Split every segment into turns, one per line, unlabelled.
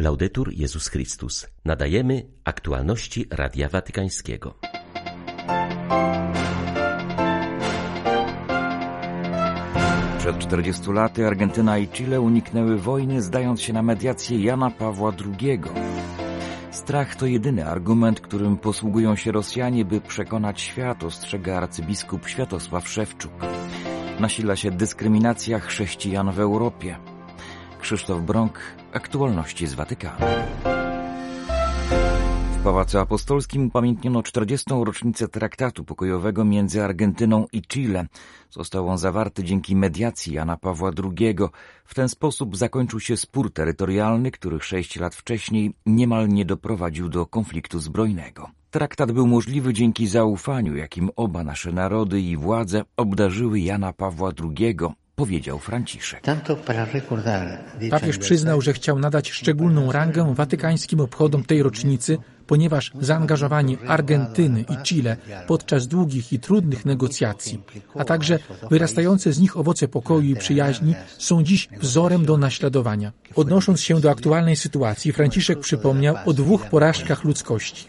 Laudetur Jezus Chrystus. Nadajemy aktualności Radia Watykańskiego.
Przed 40 laty Argentyna i Chile uniknęły wojny, zdając się na mediację Jana Pawła II. Strach to jedyny argument, którym posługują się Rosjanie, by przekonać świat, ostrzega arcybiskup Światosław Szewczuk. Nasila się dyskryminacja chrześcijan w Europie. Krzysztof Brąk, aktualności z Watykanu. W Pałacu Apostolskim upamiętniono 40. rocznicę traktatu pokojowego między Argentyną i Chile. Został on zawarty dzięki mediacji Jana Pawła II. W ten sposób zakończył się spór terytorialny, który 6 lat wcześniej niemal nie doprowadził do konfliktu zbrojnego. Traktat był możliwy dzięki zaufaniu, jakim oba nasze narody i władze obdarzyły Jana Pawła II, powiedział Franciszek.
Papież przyznał, że chciał nadać szczególną rangę watykańskim obchodom tej rocznicy, ponieważ zaangażowanie Argentyny i Chile podczas długich i trudnych negocjacji, a także wyrastające z nich owoce pokoju i przyjaźni są dziś wzorem do naśladowania. Odnosząc się do aktualnej sytuacji, Franciszek przypomniał o 2 porażkach ludzkości.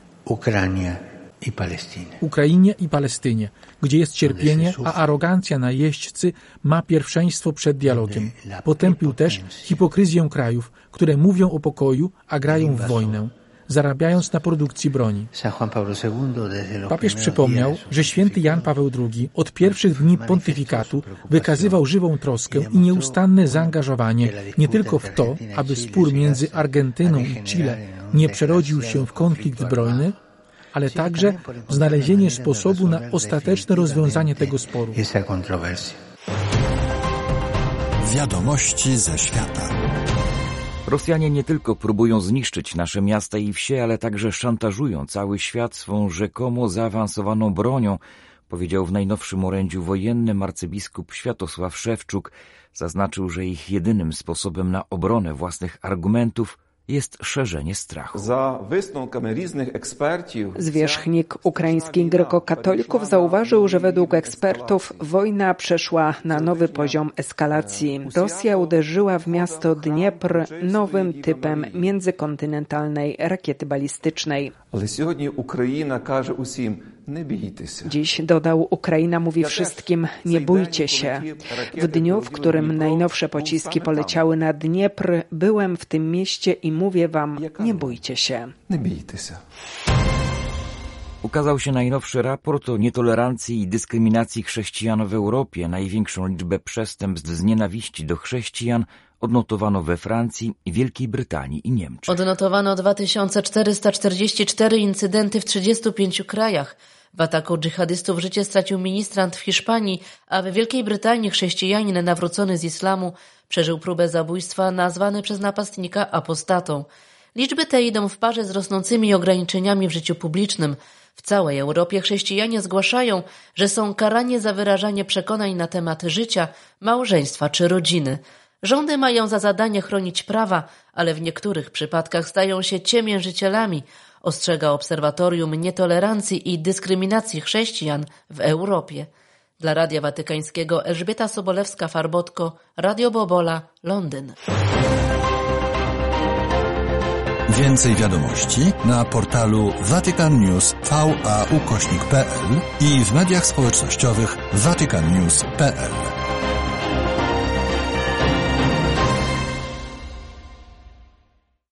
Ukrainie i Palestynie, gdzie jest cierpienie, a arogancja najeźdźcy ma pierwszeństwo przed dialogiem. Potępił też hipokryzję krajów, które mówią o pokoju, a grają w wojnę, zarabiając na produkcji broni. Papież przypomniał, że święty Jan Paweł II od pierwszych dni pontyfikatu wykazywał żywą troskę i nieustanne zaangażowanie nie tylko w to, aby spór między Argentyną i Chile nie przerodził się w konflikt zbrojny, ale także w znalezienie sposobu na ostateczne rozwiązanie tego sporu.
Wiadomości ze świata.
Rosjanie nie tylko próbują zniszczyć nasze miasta i wsie, ale także szantażują cały świat swą rzekomo zaawansowaną bronią, powiedział w najnowszym orędziu wojennym arcybiskup Światosław Szewczuk. Zaznaczył, że ich jedynym sposobem na obronę własnych argumentów jest szerzenie strachu.
Zwierzchnik ukraińskich grekokatolików zauważył, że według ekspertów wojna przeszła na nowy poziom eskalacji. Rosja uderzyła w miasto Dniepr nowym typem międzykontynentalnej rakiety balistycznej. Dziś, dodał, Ukraina mówi wszystkim, nie bójcie się. W dniu, w którym najnowsze pociski poleciały na Dniepr, byłem w tym mieście i mówię wam, nie bójcie się.
Ukazał się najnowszy raport o nietolerancji i dyskryminacji chrześcijan w Europie. Największą liczbę przestępstw z nienawiści do chrześcijan odnotowano we Francji, Wielkiej Brytanii i Niemczech.
Odnotowano 2444 incydenty w 35 krajach. W ataku dżihadystów życie stracił ministrant w Hiszpanii, a w Wielkiej Brytanii chrześcijanin nawrócony z islamu przeżył próbę zabójstwa nazwany przez napastnika apostatą. Liczby te idą w parze z rosnącymi ograniczeniami w życiu publicznym. W całej Europie chrześcijanie zgłaszają, że są karani za wyrażanie przekonań na temat życia, małżeństwa czy rodziny. Rządy mają za zadanie chronić prawa, ale w niektórych przypadkach stają się ciemiężycielami, ostrzega Obserwatorium Nietolerancji i Dyskryminacji Chrześcijan w Europie. Dla Radia Watykańskiego Elżbieta Sobolewska-Farbotko, Radio Bobola, Londyn.
Więcej wiadomości na portalu vaticannews.va/pl i w mediach społecznościowych vaticannews.pl.